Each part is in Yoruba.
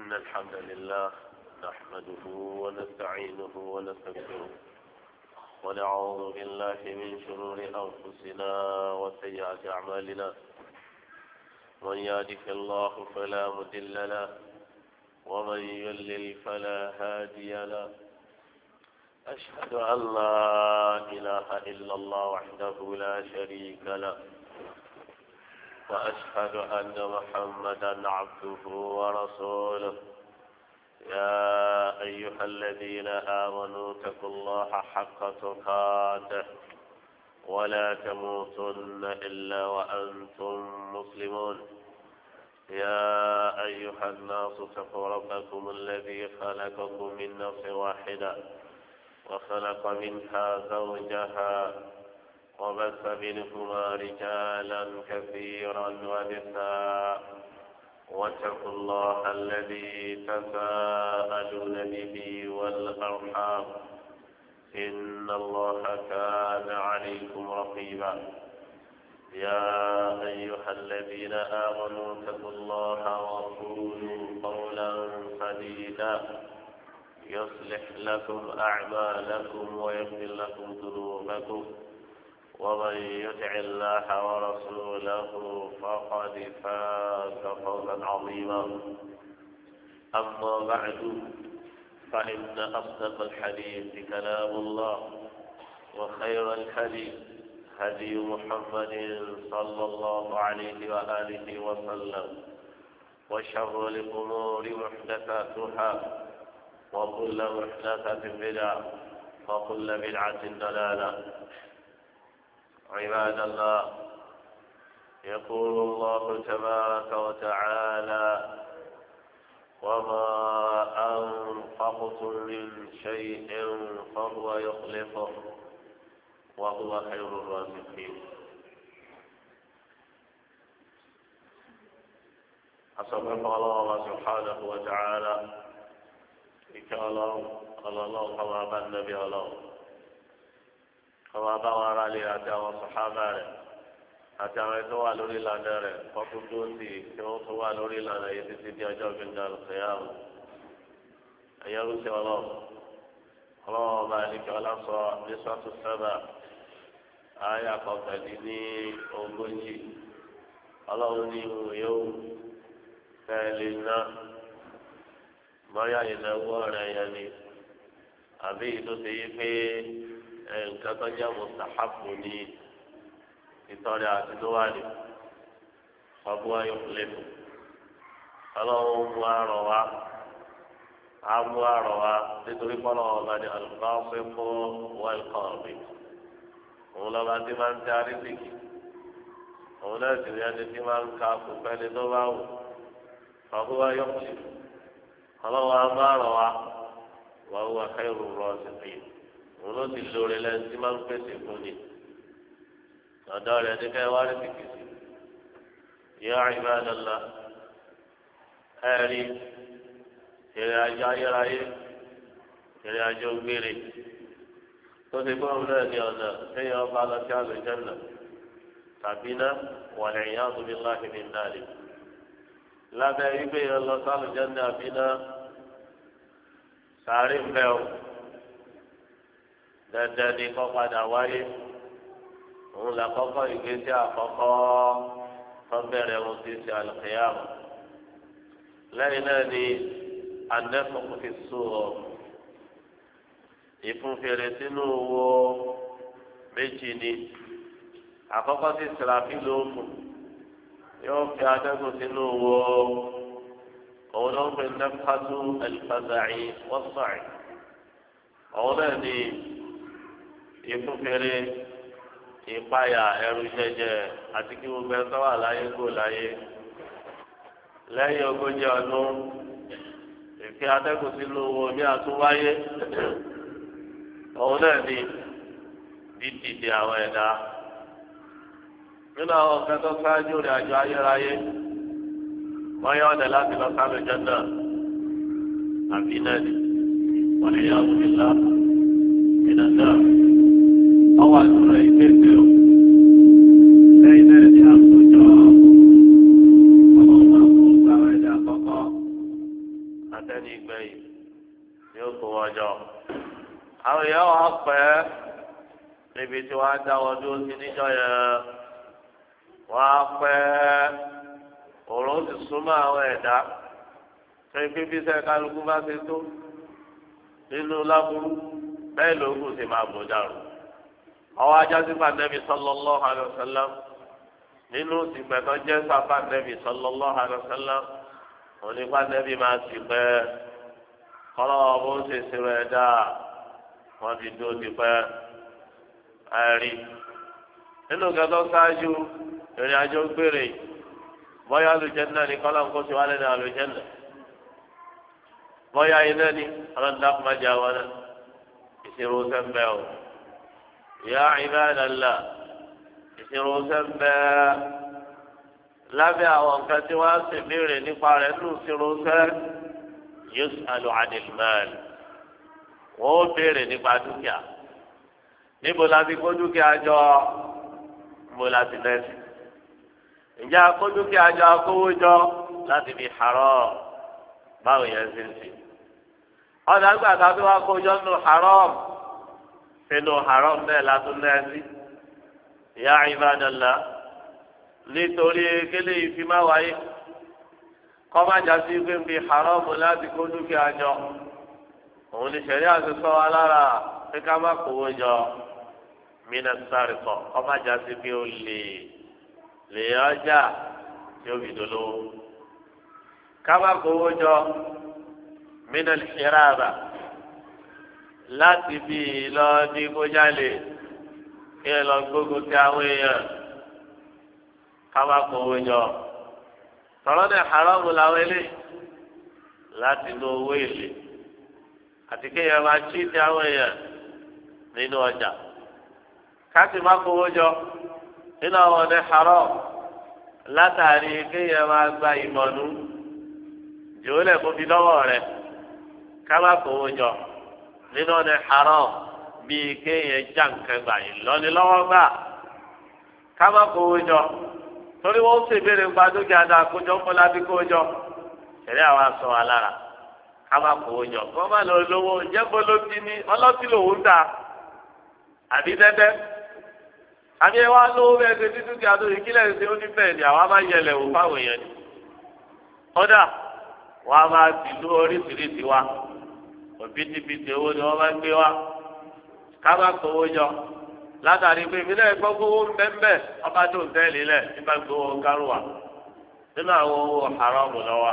إن الحمد لله نحمده ونستعينه ونستغفره ونعوذ بالله من شرور أنفسنا وسيئات أعمالنا. من يهده الله فلا مضل له ومن يضلل فلا هادي له. أشهد أن لا إله إلا الله وحده لا شريك له وأشهد أن محمدا عبده ورسوله. يا أيها الذين آمنوا اتقوا الله حق تقاته ولا تموتن إلا وأنتم مسلمون. يا أيها الناس اتقوا ربكم الذي خلقكم من نفس واحدة وخلق منها زوجها وبث منهما رجالا كثيرا ونساء واتقوا الله الذي تساءلون به والأرحام إن الله كان عليكم رقيبا. يا أيها الذين آمنوا اتقوا الله وقولوا قولا سديدا يصلح لكم أعمالكم ويغفر لكم ذنوبكم ومن يطع الله ورسوله فقد فاز فوزا عظيما. أما بعد فإن أصدق الحديث كلام الله وخير الحديث هدي محمد صلى الله عليه وآله وسلم وشر الأمور محدثاتها وكل محدثة بدعة وكل بدعة ضلالة. عباد الله، يقول الله تبارك وتعالى: وما أنفقتم من شيء فهو يخلفه وهو خير الرازقين. أصدق الله سبحانه وتعالى قال الله كما بان النبي الله كما بان علي أتى وصحابه أتى ويتوى لوري لانره فقدوسي كما لوري لانره يتسيدي أجاب عند القيامة. أيها الله بارك الله نسوة السبع آية قتلني أوجي الله نيو يوم فعلنا bọ́yá ìnáwó ọ̀rẹ́ yẹn ni àbí ìtò ṣe yí pé nǹkan tó jẹ́ mustahabu ní ìtọ́rẹ àti lówàlì ọdún ayọ̀kùnlẹ̀kùn ọlọ́run mú àrọ̀ wá àmú àrọ̀ wá nítorí pọ́nlọ́ ọba ní alùpàṣẹ fún wẹ́lkọ̀ọ̀mì òun lọ́ba tí máa ń tẹ àrísìkì òun náà sì rí ẹni tí máa ń ka kùpẹ́ni tó bá wù ọdún ayọ̀kùnlẹ̀kùn ọlọ́wọ́ abáàrọ̀ wa wà wúwa káyọ̀rọ̀ rọ́ọ̀sì òun ló ti lórí lẹ́yìn tí máa ń pèsè fún ni ọ̀dọ́ rẹ̀ ní ká wá rí kìkìsì. yá ibadallah, ẹ̀rí ìrìn àjò ayérayé ìrìn àjò gbére tó ti gbọ́n náà ní ọ̀nà téèyàn bá lọ sí àlùjánnà tàbí náà wal iyadu billahi min dhalik. lábẹ́ wípé yẹn lọ sálù jẹ́ndé àbíná sàárè ń bẹ́ o dandan ni kọ́ padà wáyé òun là kọ́kọ́ ìgbésẹ̀ àkọ́kọ́ tó bẹ̀rẹ̀ ohun tí ń ṣe àlùkìyámà. lẹ́yìn náà ni anẹ́fọ̀kù fi sùn ìfúnfèrè sínú owó méjì ni àkọ́kọ́ sí sìràfí lóòfù yóò fi atẹ́gùn sínú wo òun ló ń pè nẹ́fàtú ẹ̀lìfàzàì wọ́sàì òun náà ní ìfúnfèrè ìpayà ẹrù jẹjẹ àti kí gbogbo ẹ̀ tọ́wà láyé kó láyé lẹ́yìn ogójì ọdún ìfi atẹ́gùn sínú wo ní àtúwáyé òun náà ní dídìde àwọn ẹ̀dá nínú àwọn nǹkan tó ṣáájú rẹ̀ àjọ ayérayé wọ́n yọ ọ̀dẹ̀ láti lọ sálọ jẹ́nà àbí náà ni wọ́n lè yọ ọdún ìlà ìdàdà ọwọ́ àdúrà ìgbésẹ̀ o lẹ́yìn náà ni àkójọ ọmọ ọmọ ọgbà ẹ̀dá àkọ́kọ́ níbi tí wọ́n á dá wọn dúró sí níjọ́ yẹn wọ́n á pẹ́ òòrùn sì súnmọ́ àwọn ẹ̀dá ṣé pé bí sẹ́ kálukú bá ṣe tó nínú láburú bẹ́ẹ̀ lóògùn sì máa bò dàrú. ọwọ́ ajá sí pàdébí sallallahu alaihi wasallam nínú ìsìnkpẹ̀tọ́ jẹ́ sáfà nẹ́bí sallallahu alaihi wasallam òní pàdébí máa sì pẹ́ kọ́lọ́wọ́ bó ṣe ṣeré ẹ̀dá wọ́n ti dó ti pẹ́ ẹ̀rí. nínú kẹtọ́ sáájú ìrìn àjò gbére bọ́yá àlùjánnà ní kọ́lá ńkó sí wálé ní àlùjánnà bọ́yá iná ní ọlọ́dúnlákùnmájà wọn náà ìṣirò sẹ́ńbẹ́ o ya ibadallah ìṣirò sẹ́ńbẹ́ lábẹ́ àwọn nǹkan tí wọ́n á sì béèrè nípa rẹ̀ nínú ìṣirò sẹ́ yus'alu 'anil mal wọ́n ó béèrè nípa dúkìá níbo la fi kó dúkìá jọ níbo la ti lẹ́sìn ǹjẹ́ akó dúkìá jọ akówó jọ láti fi haram báwo yẹn ṣe ń sìn ọ̀dà àgbà tàbí wàá kó jọ nínú haram nínú haram bẹ́ẹ̀ látún lẹ́sìn ya ibadallah nítorí kélé ìfi má wáyé kọ́májà sí pé ń fi haram láti kó dúkìá jọ òun ní sẹ̀rí àti sọ wa lára pé ká má kówó jọ mina sáré-kọ kọ́májà sí pé ó lè ọjà tí ó fi dolówó ká má kówó jọ mina ìṣẹ́ráàbà láti bí lọ ní kójálè kí ẹ lọ gbógun ti àwọn èèyàn ká má kówó jọ tọ́lọ́ ní haramu làwọn eléyìí láti lo owó èlé àti kéèyàn máa tí ti àwọn èèyàn nínú ọjà káàtì má kówó jọ nínú àwọn ọ̀nà haram látàrí kéèyàn máa gba ìmọ̀nù jòólẹ̀ kó fi lọ́wọ́ rẹ̀ ká má kówó jọ nínú ọ̀nà haram bíi kéèyàn já nǹkan gbà yìí lọ́ni lọ́wọ́ gbà ká má kówó jọ torí wọ́n sì béèrè ń gba dúkìá náà kójọ ń bọ́lá bí kójọ ṣẹlẹ̀ àwọn aṣọ alára ká má kówó jọ kó má lọ lówó jẹ́bọ́ ló ti ní ọlọ́tí lòún ta àbí dẹ́dẹ́ àbí ẹ wá lówó bẹ́ẹ̀ ṣe ní dúkìá tó yìí kílẹ̀ ṣe ó ní bẹ́ẹ̀ ni àwa máa yẹlẹ̀ wò fáwọn èèyàn ni kódà wọ́n á máa tìlú oríṣiríṣi wa òbítíbitì owó ni wọ́n máa ń gbé wa ká má kówó jọ látàrí pé ìbílẹ̀ gbọ́ gbówó ńbẹ́ńbẹ́ ọba tó ń tẹ́lẹ̀ lẹ̀ nígbà gbówó kárùwà nínú àwọn owó haram lọ́wọ́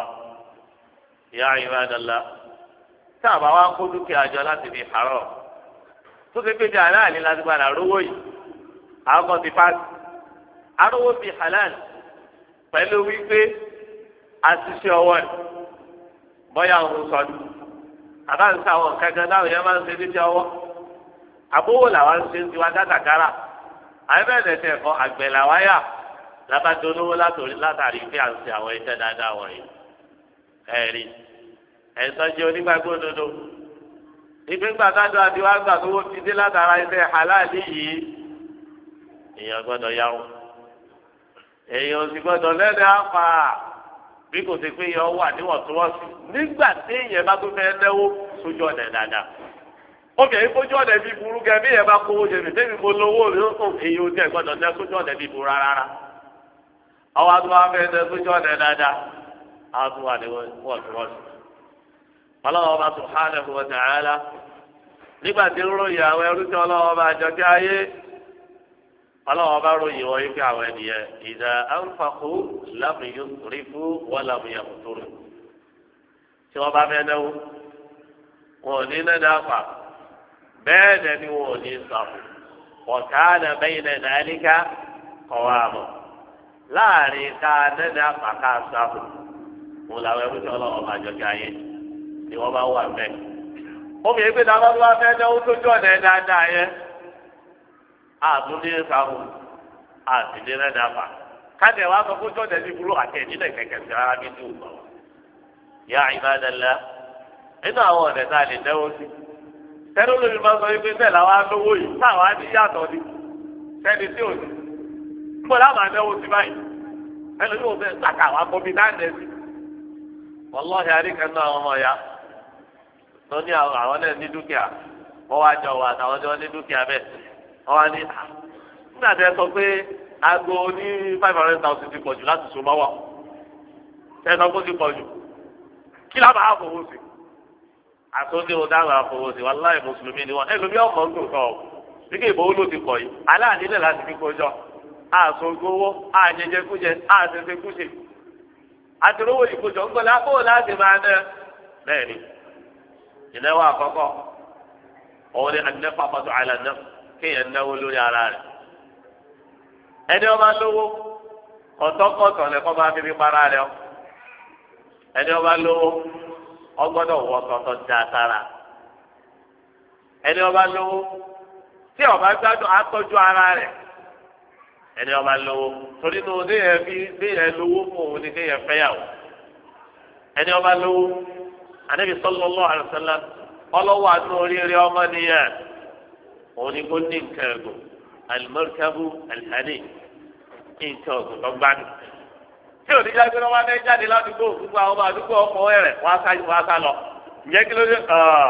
ya ibadallah tá a bá wá kó dúkìá jọ láti fi haram tó ṣe pé ti aláàlí láti padà rówó yìí àwọn kan ti pàṣẹ arówó fi halal pẹ̀lú wípé àṣìṣe ọwọ́ ẹ̀ bọ́yá òun sọdún àbáǹsá àwọn kankan dáhùn yẹn máa ń ṣe níbi ọwọ́ àbówó làwọn ń ṣe ń tiwa dátàkárà àyẹ̀bẹ̀rẹ̀ tẹ̀ kọ́ àgbẹ̀ làwáyà lábàjọ́ olówó látàrí pé à ń ṣe àwọn iṣẹ́ dáadáa wọ̀nyí ẹ̀rí ẹ̀sọ́jẹ́ onígbàgbọ́ òdodo ìgbégbà kájọ àtiwá gbà tó wọ́n ti dé látara iṣẹ́ halali yìí èèyàn gbọ́dọ̀ yáwó èèyàn sì gbọ́dọ̀ lẹ́nu àpá bí kò sí pé yọ wà níwọ̀ntúnwọ̀nsì nígbà tí èèyàn bá tó fẹ́ náwó sójú ọ̀nà dáadáa obìnrin kójú ọ̀nà bíi burú gẹ bí èèyàn bá kówó jẹ mi tẹ́mi mo lówó mi ó sùn èyí ò tẹ̀ gbọ́dọ̀ ná sójú ọ̀nà bíi burú rárá ọwọ́ àtúwọ́ afẹ́ ná sójú ọ̀nà dáadáa àtúwọ́ níwọ̀ntúnwọ̀nsì ọlọ́wọ́ bá subhanahu wa ta'ala nígbà tí ń ròyìn àwọn ẹrú tí ọlọ́wọ́ bá jọ kí ayé ọlọ́wọ́ bá ròyìn wọ́n yí pé àwọn ènìyàn idha anfaqu lam yusrifu wa lam yaqturu tí wọ́n bá fẹ́ náwó wọn ò ní náà dáfà bẹ́ẹ̀ dẹ̀ ni wọn ò ní sàfù wa kana bayna dhalika qawama láàrin ká náà dáfà ká sàfù wọn làwọn ẹrú tí ọlọ́wọ́ bá jọ kí ayé ni wọ́n bá wà mẹ́. Omi ẹgbẹ́ náà bá wá fẹ́ náwó tó jọ ọ̀nà dáadáa yẹn. Àtúndé sáfù àtìdé náà dáfà. Káde wàá sọ fún jọ́ọ̀dẹ̀ ní burú àti ẹ̀dínlẹ̀ kẹ̀kẹ́ sí ara bí dùn lọ. Ya ibadallah. Nínú àwọn ọ̀nà tá a lè náwó sí. Tẹ́lẹ̀ olómi máa sọ wípé bẹ́ẹ̀ làwọn alówó yìí táwọn á ní yàtọ̀ ni. Sẹ́ni tí ò ní. Níbo láwọn anáwó sí báyìí? Ẹnu yóò fẹ́ sàkà àwọn akọbí náà nẹ̀ sí. Wallahi àríkẹ́ náà ọmọ ya tó ní àwọn náà ní dúkìá wọ́n wá jọ wà àtàwọn tí wọ́n ní dúkìá bẹ́ẹ̀ ọ̀hún ni nígbà tí ẹ sọ pé aago ní 500,000 ti pọ̀ jù láti so mọ́wọ́ ẹ sọ pé ó ti pọ̀ jù kí lábàá àfọwọ́ sí àtúndì ọ̀daràn àfọwọ́ sí wàláì mùsùlùmí ni wọn ẹlòmí ọmọ ń tòótọ́ ọ bí kì í bọ́ ló ti pọ̀ yìí aláàdínlẹ̀ láti fi kọjọ́ àsọgbówó àjẹjẹkújẹ àtẹtẹkúṣe àtẹrọwọ ìkójọ ń gbọ́dọ̀ àbọ̀ láti máa ná bẹ́ẹ̀ ni ìnáwó àkọ́kọ́ òun ni àdínẹ́fà pàtó àìlànà kéèyàn náwó lórí ara rẹ̀ ẹni ọba lówó ọ̀tọ́kọ̀tọ̀ lẹ́kọ́ bá fi para rẹ̀ ọ́ ẹni ọba lówó ọgbọ́dọ̀ wọ tọ̀tọ̀ dá sára ẹni ọba lówó tí ọba gbádùn àtọ́jú ara rẹ̀ ẹni ọba lówó torí ní òde yẹn fi bí yẹn lówó fún òun ní kéèyàn fẹ́yàwó ẹni ọba lówó Ànábì sallallahu alaihi wasallam ọlọ́wọ́ àti oríire ọmọ nìyẹn òun ni kò ní nǹkan ẹ̀gùn alimọ́ríkàbù alihani nǹkan ọ̀gùn tó gbádùn tí òdìjà gbé lọ́wọ́ adé jáde ládùúgbò gbogbo àwọn ọmọ àdúgbò ọkọ̀ ẹ̀rẹ̀ wọ́n á sá lọ ìyẹn kí ló dé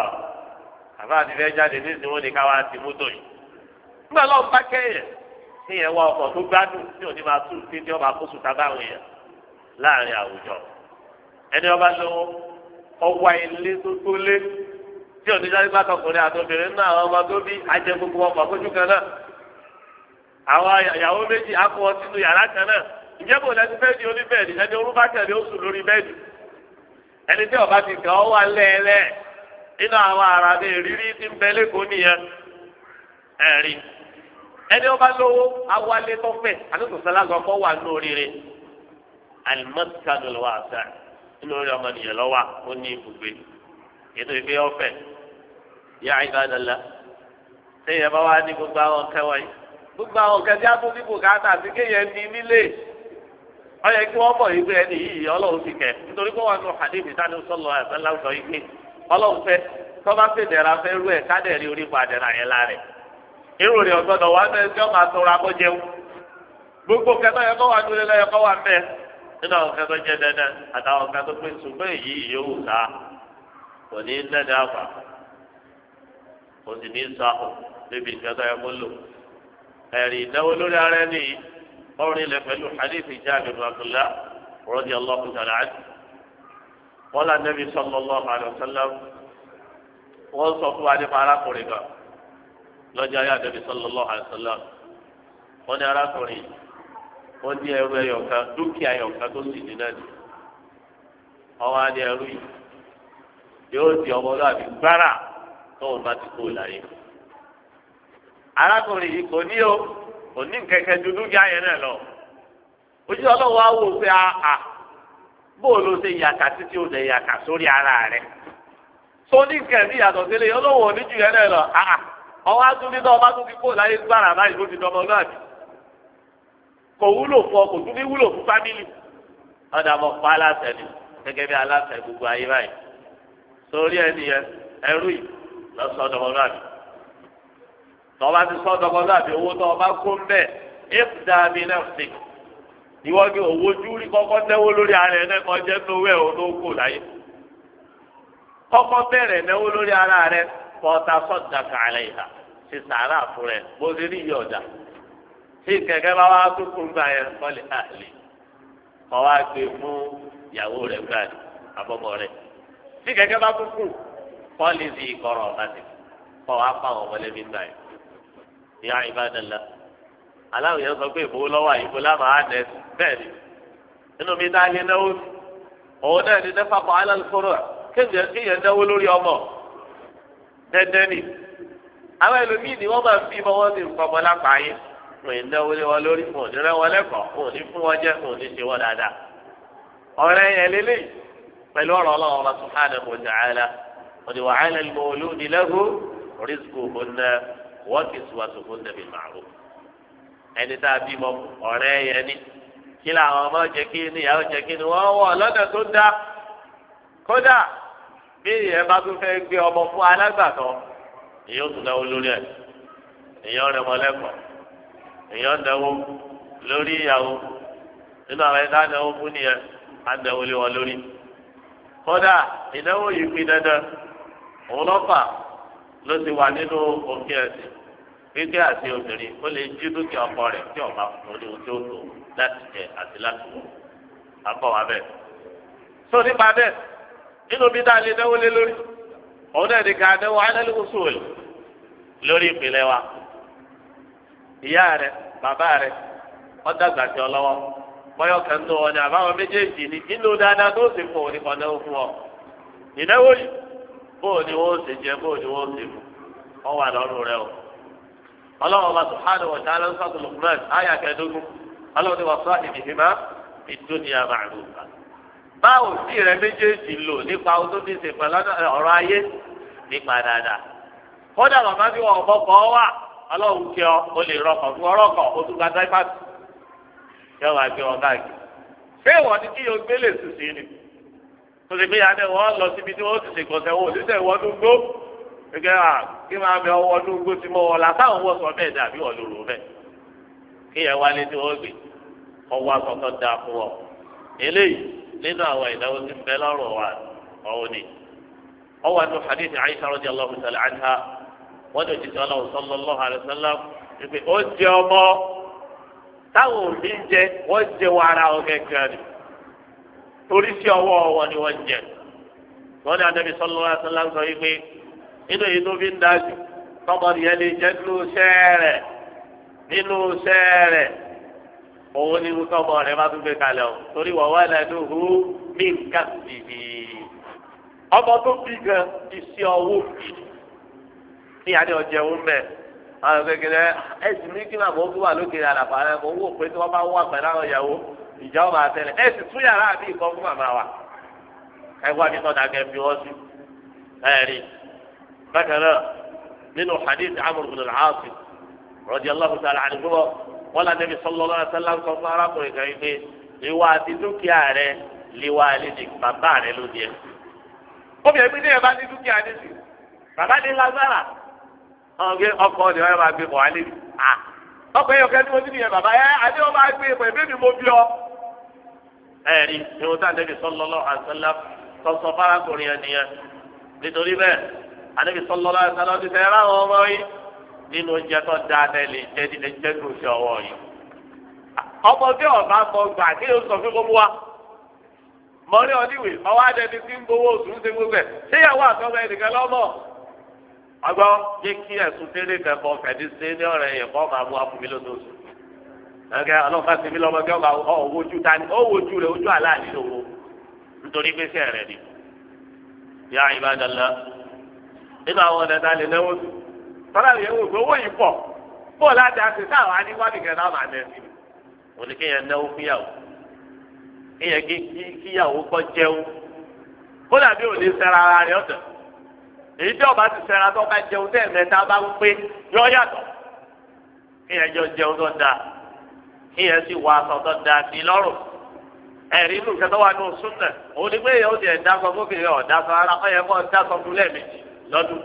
àbá àti fẹ́ jáde ní ìsìnwó ni káwá ti mú tòyìn nígbà lọ́wọ́ bá kẹ́yẹ̀ tí ìyẹn wá ọkọ̀ tó gbádùn tí òní máa tún sí tí ọba kóṣù tábàwọn èèyàn láàrin àwùjọ ẹni ọba lówó ọwọ́ ilé tó tó lé tí òdìjà gbé àtọkùnrin àtọbìnrin náà àwọn ọmọ tó bí ajẹ gbogbo ọkọ̀ àkójú kan náà àwọn ìyàwó méjì akọ sínú yàrá kan náà ìjẹ́bù lẹ́nu fẹ́ẹ́ di oníbẹ̀ẹ́dì ẹni orúkọ tẹ̀lé oṣù lórí bẹ́ẹ̀dì ẹni tí ọba ti kàn ọ́ wà lẹ́ẹ̀lẹ́ nínú àwọn ará ní ìrírí tí ń bẹ lẹ́kọ̀ọ́ nìyẹn ẹ̀rí ẹni ọba lówó awálé tọ́fẹ̀ àtúntòsálàgọ́ kọ́ wà ní oríire alimọ́síkàdùn lọ́wọ́ àṣà nínú orí ọmọ nìyẹn lọ́wọ́ ó ní ibùgbé ètò ìgbé ọ̀fẹ́ yá ìbádàlá sẹ́yìn bá wà ní gbogbo àwọn kẹwàá yìí gbogbo àwọn kẹtí àtúntìkù káàtà sí kéèyàn ní nílé ọyẹ kí wọn bọ ìgbé ẹni yìí Ọlọ́run ti kẹ nítorí pé wọn nù hadith sani sọlọ ẹsẹlá sọ ìgbé Ọlọ́run fẹ́ tọba fẹ́ dẹra fẹ́ rú ẹ kádẹrí orí padẹra yẹn la rẹ irú rẹ ọgbọdọ wà ní ẹsẹ ọmọ àtọrọ akọjẹun gbogbo kẹtọ yẹ kọ wà nílé lẹyẹ kọ wà mẹ nínú àwọn kẹtọ jẹ dandan àtàwọn kẹtọ pé ṣùgbọ́n èyí yòówù ká kò ní dandan àfà kò sì ní sọ níbi kẹtọ yẹ kó lò ẹ̀rí ìdáwó lórí ara ẹni ọ̀rìn ilẹ̀ pẹ̀lú hadith Jabir bin Abdullah radiyallahu ta'ala anhu wọn là Nabi sallallahu alaihi wasallam wọn sọ fún wa nípa arákùnrin kan lọ́jọ́ ayé Nabi sallallahu alaihi wasallam wọn ní arákùnrin wọn ní ẹrú ẹyọkan dúkìá ẹyọkan tó sì ní náà ní ọwọ́ adé ẹrú yìí yóò di ọmọlúwàbí gbára tóun bá ti kó láyé arákùnrin yìí kò ní o kò ní kẹ̀kẹ́ dúdú gí ayẹ náà lọ ojú ọlọ́wọ́ á wò pé bóòlù ṣe yàtà títí ó lè yàtà sórí ara rẹ̀ tó ní kẹ̀mí yàtọ̀ sílẹ̀ ọlọ́wọ́ oníjù yẹn náà lọ ọwọ́ atúndí náà ọba tó ti kó láyé gbára báyìí ló ti dọmọ náà bì kò wúlò fún ọ kò tún ní wúlò fún fámìlì ọ̀dà mọ̀ pa aláṣẹ ni gẹ́gẹ́ bí aláṣẹ gbogbo ayé báyìí sórí ẹni yẹn ẹrú yìí lọ́sọ̀ọ́dọ̀mọ náà bì tọ́ba ti sọ dọ́kọ́dọ́ àti owó tó ọba kó ń bẹ̀ ẹ̀fúdà mi náà fi ìwọ ni owó júrí kọ́kọ́ náwó lórí ara ẹ̀ náà kọjá lówó ẹ̀ ò tó kù láyé kọ́kọ́ bẹ̀rẹ̀ náwó lórí ara rẹ̀ kọ́ta sọ́dà kàlẹ́ ìhà ti sàárà fún rẹ̀ bó ti rí ìyọ̀dà tí kẹ̀kẹ́ bá wá tó kún gbà yẹn kọ́lé àlè kọ́ wá gbé fún ìyàwó rẹ̀ gbà àbọ̀mọ̀ rẹ̀ tí kẹ̀kẹ́ bá tó kún kọ́lé sí ìkọ̀rọ̀ ọ̀bá ti kọ́ wá pa àwọn mọ̀lẹ́bí gbà yẹn. Ya ibadallah aláwọ̀ yẹn sọ pé ìfowó lọ́wọ́ àyíkó lámàá àdẹ bẹ́ẹ̀ ni nínú mi náà lé náwó òun náà ní nẹ́fà kọ́ alálùfọ́rọ̀ kéèyàn náwó lórí ọmọ dẹ́dẹ́ ni àwọn ẹlòmíì ni wọ́n máa ń bí wọn sì ń kọ́mọ lápáyé wọn ì náwó lé wọn lórí wọn ò ní rẹ́ wọn lẹ́kọ̀ọ́ wọn ò ní fún wọn jẹ wọn ò ní ṣe wọn dáadáa ọ̀rẹ́ yẹn lélẹ̀ pẹ̀lú ọ̀rọ̀ Ọlọ́run wa subhanahu wa ta'ala wa ni wa 'ala al-mawludi lahu rizquhunna wọ́n ti sùn àtòkò nàbì màrú ẹni tá a bímọ ọ̀rẹ́ yẹn ni kí làwọn ọmọ jẹ kí níyàwó jẹ kí ni wọ́n wọ̀ lọ́dọ̀ tó dá kódà bí ìyẹn bá tún fẹ́ gbé ọmọ fún alágbàtọ́ èyí ó tún náwó lórí ẹ̀ èyí ọ̀rẹ́ mọ́lẹ́kọ̀ọ́ èyí ọ̀dẹ́wó lórí ìyàwó nínú àwọn ẹ̀dá náwó fún nìyẹn á náwó lé wọn lórí kódà ìnáwó yìí pín dandan òun lọ́fà ló ti wà nínú òfin ẹ̀sìn gbígbé àti obìnrin ó lè jí dúkìá ọkọ rẹ̀ tí ọba fún ní ojú òtò láti jẹ àti láti wọ àbọ̀ wá bẹ́ẹ̀. sọ nípa bẹ́ẹ̀ nínú bí dáa lè náwó lé lórí òun náà ní ká náwó alálùkùsù rẹ̀ lórí ìpìlẹ̀ wa. ìyá rẹ̀ bàbá rẹ̀ wọ́n dàgbà sí ọ lọ́wọ́ bọ́yọ̀ kan tó wọn ni àbáwọn méjèèjì ni nínú dáadáa tó sì fún òní kan náwó fún ọ. ìnáwó yìí bóò ni wọ́n ṣe jẹ bóò ni wọ́n ṣe mú wọ́n wà lọ́rùn rẹ̀ o. ọlọ́run ọba subhanahu wa ta'ala sọ́kùn Luqman ayà kẹ́ẹ̀dógún ọlọ́run ni wọ́n sọ ìdìbìmá ìdúnìyà ma'rufa. báwo sí rẹ méjèèjì lò nípa ohun tó fi ṣe pẹ̀lú ọ̀rọ̀ ayé nípa dáadáa. kódà bàbá bí wọn ọ̀bọ kọ́ wà ọlọ́run kí ọ o lè rọkọ̀ fún ọrọ̀kọ̀ o tún gba dáìpàtì yọ wá gbé wọn káàkiri. ṣé ìwọ ni kí o gbélé sísè ni tó ti gbé yàrá wọn lọ síbi tí wọn ti ṣègbọ̀nsẹ̀ wọn ò ní sẹ́ wọ́n dúgbò gẹ́gẹ́ kí máa bẹ ọwọ́ dúgbò tí mo wọ̀ la táwọn wọ̀ sọ bẹ́ẹ̀ dàbí wọ́n lòrò bẹ́ẹ̀ kí yẹn wálé tí wọ́n gbé ọwọ́ akọ́kọ́ da fún ọ. eléyìí nínú àwọn ìdáwó tí ń bẹ lọ́rùn wa ọ̀hún ni. ọwọ́ àti hadith Aisha radiyallahu ta'ala anha wọ́n ní òjijì ọlọ́run sallallahu alaihi wasallam ìpè ó jẹ ọmọ táwọn òbí jẹ wọ́n jẹ wàrà ọ̀gẹ̀gẹ̀ ni torí sí ọwọ́ wọn ni wọ́n jẹ. wọ́n ní Ànábì sallallahu alaihi wasallam sọ wípé nínú èyí tó fi ń dájú tọmọ nìyẹn lè jẹ nínú sẹ́ẹ̀rẹ̀ òun ni tọmọ rẹ̀ bá tún gbé kalẹ̀ o torí wọ́n wá lẹ́nu hu mí nǹkan bìbì ọmọ tó bí gan iṣẹ́ ọwọ́ bì ní adé ọjọ́ òun bẹ̀ àwọn kékeré ẹ̀sìn ní kí màmú ó wà lókè àlàfà rẹ̀ mo wò pé tí wọ́n bá wà pẹ̀lú àwọn ìyàwó ìjà ọba àtẹlẹ ẹ̀sìn tún yàrá àbí ìkọ́ fún màmá wa ẹ̀wọ́ àbí tọ́jà kẹ́ fi wọ́n sí ẹ̀rí. bákan náà nínú hadith Amr ibn al-As radiyallahu ta'ala anhu wọn la Nabi sallallahu alaihi wasallam sọ fún arákùnrin kan yìí pé ìwà àti dúkìá rẹ̀ liwa àlejò bàbá rẹ̀ ló di ẹ̀. obìnrin bí ní bá ní dúkìá ní sí bàbá ní lágbára ọkọ ni wọn máa gbé bọ̀ wálé ọkọ yẹn kẹ́ tí mo ti nìyẹn bàbá yẹn adé wọn máa gbé pẹ̀lú bébí mo bí ọ. ẹ̀rí ìwọ tá Nabi sallallahu alaihi wasallam sọ fún arákùnrin yẹn nìyẹn nítorí bẹ́ẹ̀ Ànábì sallallahu alaihi wasallam ti fẹ́ ráwọn ọmọ yìí nínú oúnjẹ tó dáa tẹ́lẹ̀ jẹ́ nílé jẹ́ tó ṣe ọwọ́ yìí. ọmọ tí ọba mọ gbà kí ló sọ fún gbogbo wa. mọ̀rí ọdíwì ọwọ́ adẹni tí ń gbowó oṣù ń ṣe gbogbo ẹ̀ ṣéyàwó àtọ́mọ ẹnìkan lọ́mọ. ọgbọ́n jẹ́ kí ẹ̀sùn tẹ́lẹ̀ kẹ́kọ̀ọ́ fẹ̀dí sí ní ọ̀rẹ́ yẹn kọ́ máa mú afúnmi lóṣooṣù. ẹ̀kẹ́ ọlọ́pàá ti fi lọ́mọ kí ọba òwojú ta ni ó wojú rẹ̀ ojú àláàlì lówó nítorí pé sẹ́ẹ̀ rẹ̀ ni. yá ibadallah nínú àwọn ọ̀dẹ̀dá lè náwó sùn tọ́lá yẹn wò pé owó yìí pọ̀ bó láti àti táwọn aníwádìí kẹta máa nẹ sí i òní kéèyàn náwó fúyàwó kéèyàn kíyàwó kọ́ jẹun kó dàbí òní sẹ́ra ara rẹ̀ ọ̀dọ̀ èyí tí ọba ti sẹ́ra tó bá jẹun tẹ́ ẹ̀mẹ́ta bá ń pé yọ yàtọ̀ kéèyàn jọ jẹun tó dáa kéèyàn sì wọ aṣọ tó dáa sí lọ́rùn ẹ̀rí inú kẹtọ́ wà ní oṣù náà òun ni pé èèyàn ó ti ẹ̀ dáṣọ fókè ọ̀dáṣọ ara ọ̀yẹ́ kọ́ dáṣọ fún lẹ́ẹ̀mejì lọ́dún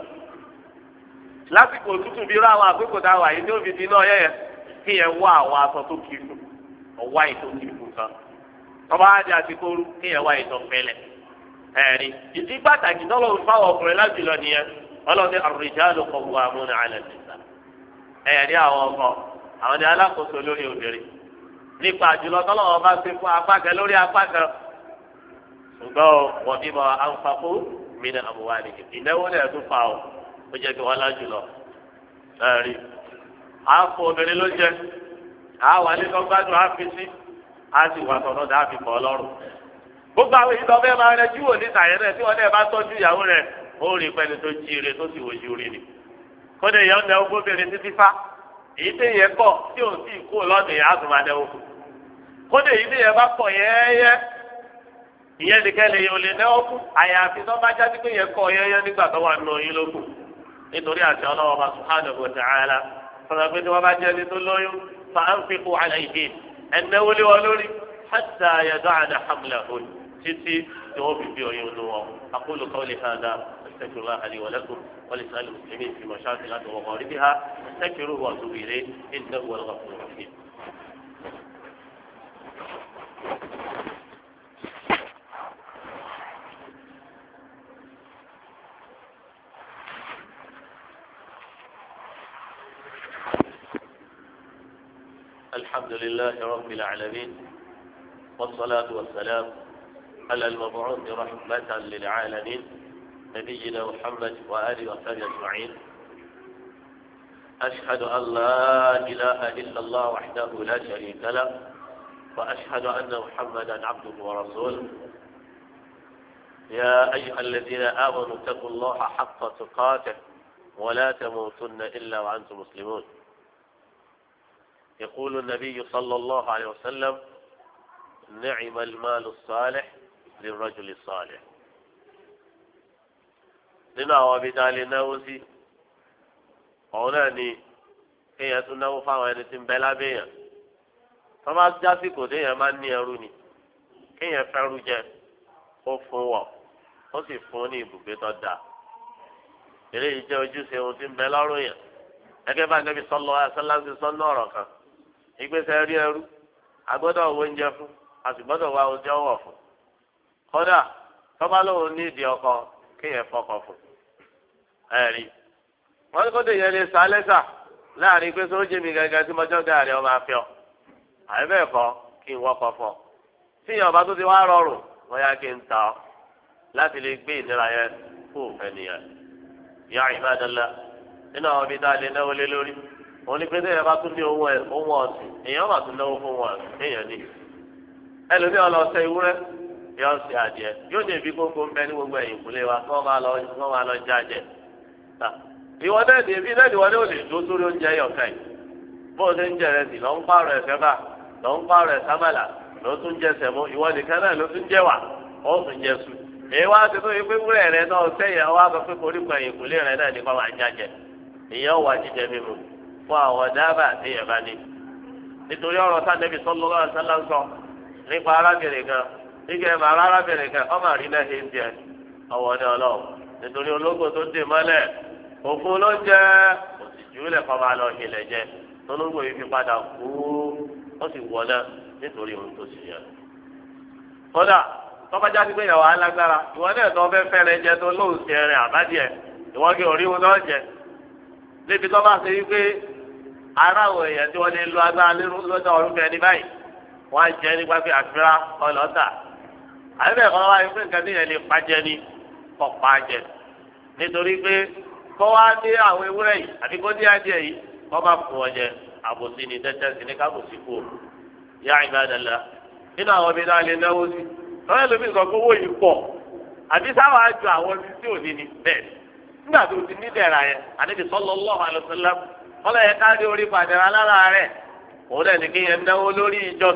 lásìkò òtútù bí irú àwọn àkókò tá a wà yìí ní òbí ti náà yẹ̀yẹ̀ kí yẹn wá àwọn aṣọ tó kì í fún ọwá ètò kì í fún kan tọ́ba á di àsìkò ooru kí yẹn wá ètò pẹ́lẹ̀ ẹ̀rí ìdí pàtàkì tọ́lọ̀ fáwọn ọkùnrin láti lọ nìyẹn ọlọ́dẹ ar-rijalu qawwamuna 'ala an-nisa ẹ̀rí àwọn ọkọ àwọn ní alákòóso lórí obìnrin nípa àjùlọ tọ́lọ̀ wọn bá ṣe fún apá kan lórí apá kan ṣùgbọ́n wọ́n bí mọ anfaqu min amwalihim ìnáwó náà tún fa ọ́ ó jẹ́ kí wọ́n lájú lọ. ẹ̀rí àáfò obìnrin ló jẹ́ àwa nínú gbádùn àfisí á sì wà sọ̀rọ̀ dá àfi kọ́ lọ́rùn. gbogbo àwọn èyí tó fẹ́ máa rẹ jíwò ní ìtàyẹ̀ náà tí wọ́n náà bá tọ́jú ìyàwó rẹ̀ ó rí pẹ́ni tó jíire tó sì wojú rí ni. kódé ìyá ọ̀nà ogóbìnrin títí fá èyí tí ìyẹn kọ̀ tí ò sì kú lọ́dún ìyá àtúmọ̀ adẹ́wò. kódé èyí tí ìyẹn bá kọ̀ yẹ́yẹ́ ìyẹn nìkan lè yọ lè náwó fún àyàfi tó bá jáde pé ìyẹn kọ̀ yẹ́yẹ́ nígbà tó wà nù yín lókun nítorí àti ọlọ́wọ́ bá subhanahu wa ta'ala sọ̀rọ̀ pé tí wọ́n bá jẹ́ ẹni tó lóyún fa anfiqu alayhin ẹ̀nẹ́wó lé wọn lórí hatta yada'na hamlahun títí tí wọ́n fi bí oyún nù wọn. aqulu qawli hadha astaghfirullaha li wa lakum wa li sa'iril muslimin fi mashariqil ardi wa magharibiha astaghfiruhu wa atubu ilayhi innahu huwal ghafurur rahim. الحمد لله رب العالمين والصلاة والسلام على المبعوث رحمة للعالمين نبينا محمد وآله وصحبه أجمعين. أشهد أن لا إله إلا الله وحده لا شريك له وأشهد أن محمدا عبده ورسوله. يا أيها الذين آمنوا اتقوا الله حق تقاته ولا تموتن إلا وأنتم مسلمون. يقول النبي صلى الله عليه وسلم: نعم المال الصالح للرجل الصالح. nínú àwọn ibi tá a lè náwó sí òun náà ni kéèyàn tún náwó fáwọn ẹni tí ń bẹ lábẹ́ yẹn tó bá jásìkò téèyàn máa ń ní ẹrú ni kéèyàn fẹ́rú jẹ ó fún wọ̀ ó sì fún ní ibùgbé tó dáa. eléyìí jẹ́ ojúṣe ohun tí ń bẹ lọ́rùn yẹn gẹ́gẹ́ bá Nábì sallallahu alaihi wasallam ti sọ ní ọ̀rọ̀ kan ìgbésẹ̀ rí ẹrú agbọ́dọ̀ wo oúnjẹ fún a sì gbọ́dọ̀ wá oúnjẹ wọ̀ fún. kódà tó bá lóun ní ìdí ọkọ kéèyàn fọkọ fún ẹ̀rí wọ́n ní kó dé yẹn lè sá lẹ́sà láàrin pé sóúnjẹ mi gẹ́gẹ́ tí mọ́jọ́ gàrí ọmọ afẹ́ ọ àbí bẹ́ẹ̀ kọ́ kí n wọ́kọ̀ fọ́ tíyẹn ọba tó ti wá rọrùn wọ́n yá kí n ta ọ láti lè gbé ìnira yẹn fún òfin nìyẹn. ya ibadallah nínú àwọn ibi tá a lè náwó lé lórí òun ní pé téèyàn bá tún ní owó ọ̀sìn èèyàn bá tún náwó fún wọn èèyàn ní. ẹlòmíràn lọ ṣe ewúrẹ́ yóò ṣe adìẹ yóò dé ibi gbogbo ń bẹ ní gbogbo ẹ̀yìn ìkúlé wa kí wọ́n máa lọ jájẹ. ìwọ náà ní ebi náà ni wọ́n ní ò lè dó sórí oúnjẹ yọ̀ọ̀kan yìí bó o ṣe ń jẹrẹ sí lọ ń pààrọ̀ ẹ̀fẹ́ bá lọ ń pààrọ̀ ẹ̀sámàlà ló tún jẹ sẹ̀mú ìwọ nìkan náà ló tún jẹ wà ó tún jẹ sùn. èyí wá ti tó yẹ pé wúrẹ̀ rẹ náà sẹ́yìn wá sọ pé koríko ẹ̀yìn ìkúlé rẹ náà ní kọ́ máa jájẹ ìyẹn wà jíjẹ mímu fún àwọn dábàá tí yẹn bá ní. nítorí ọ̀rọ̀ tá Nábì sallallahu alaihi wasallam sọ nípa arábìnrin kan nígbà máa rárá bẹ̀rẹ̀ kan ọmọ àríná ṣe ń jẹ ọwọ́ ní ọlọ́run nítorí ológo tó dè mọ́lẹ̀ òfin ló ń jẹ́ òsìjú lẹ̀ kọ́ máa lọ ilẹ̀ jẹ ológo yìí fi padà kú ó sì wọlé nítorí ohun tó sì yẹ. kódà tọ́bajá ti gbé ìyàwó alágbára ìwọ náà tó fẹ́ fẹ́rẹ̀ jẹ tó lóun ṣe ẹrin àbádìẹ ìwọ kí orí wọn náà jẹ níbi tó bá ṣe wípé aráwọ̀ èèyàn tí wọ́n lè lo agbára lọ́dọ̀ ọdún fẹ́ẹ́ ní báyìí wọ́n á jẹ nípa pé àfírà ọlọ́tà àbẹ̀ kọ́ wáyé pé nǹkan tí yẹn lè pàjẹ́ ni kọ́ pàjẹ́ nítorí pé kọ́ wá dé àwọn ewúrẹ́ yìí àbí kó dé adìẹ yìí kọ́ bá fún ọ jẹ àbòsí ni tẹ́tẹ́ sí ní kábòsí kú yá ibadallah nínú àwọn ibi náà lè náwó sí lọ́wọ́ lómi sọ pé owó yìí pọ̀ àbí sáwàá ju àwọn ibi tí ò ní ni bẹ́ẹ̀ nígbà tó ti ní dẹ̀ra yẹn Ànábì sallallahu alaihi wasallam wọ́n lọ yẹ ká dé orí pàdéra lára rẹ̀ òun náà ní kí yẹn náwó lórí